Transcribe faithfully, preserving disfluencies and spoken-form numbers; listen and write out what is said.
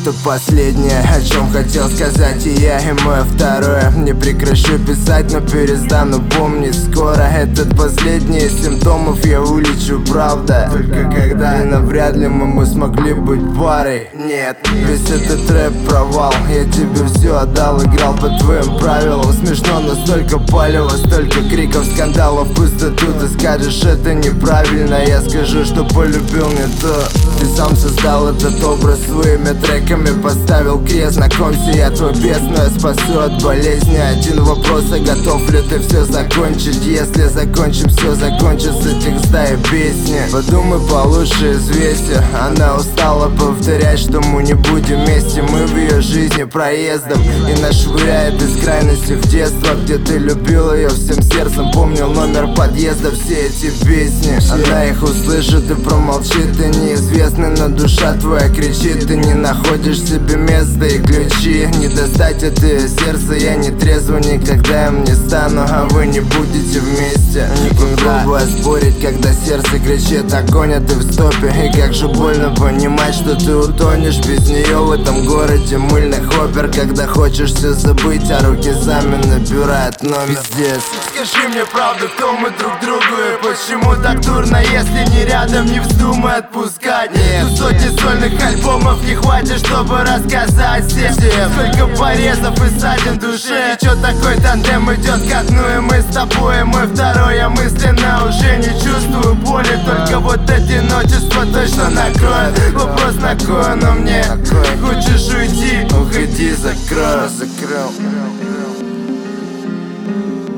это последнее, о чем хотел сказать и я, и мое второе. Не прекращу писать, но перестану помнить скоро. Этот последний из симптомов я вылечу, правда. Только когда, и навряд ли мы, мы смогли быть парой. Нет, весь этот рэп провал. Я тебе все отдал, играл по твоим правилам. Смешно, но столько палева, столько криков, скандалов, пустоту. Ты скажешь, это неправильно, я скажу, что полюбил не то. Ты сам создал этот образ своими треками, поставил крест. Знакомься, я твой бес, но я спасу от болезни. Один вопрос, а готов ли ты все закончить? Если закончим, все закончится, текста и песни. Подумай получше, известие. Она устала повторять, что мы не будем вместе. Мы в ее жизни проездом и нас швыряет из крайности в детство, где ты любил ее всем сердцем. Помнил номер подъезда, все эти песни. Она их услышит и промолчит. Ты неизвестный, но душа твоя кричит. Ты не находишь себе места и ключи. Не достать это ее сердце, я не трезвый никогда им не стану, а вы не будете вместе никогда. Пробуя спорить, когда сердце кричит огонь, а ты в стопе. И как же больно понимать, что ты утонешь без нее в этом городе мыльных опер. Когда хочешь все забыть, а руки сами набирают номер. Пиздец. Скажи мне правду, кто мы друг другу и почему так дурно, если не рядом, не вздумай отпускать. Тут сотни сольных альбомов не хватит, чтобы рассказать всем. Сколько порезов и ссадин в душе. И чё такой тандем идет ко дну, и мы с тобой, и мой второй. Я мысленно уже не чувствую боли, только вот одиночество точно накроет. Вопрос на кой оно мне? Хочешь уйти? Уходи, закрой. Закрыл.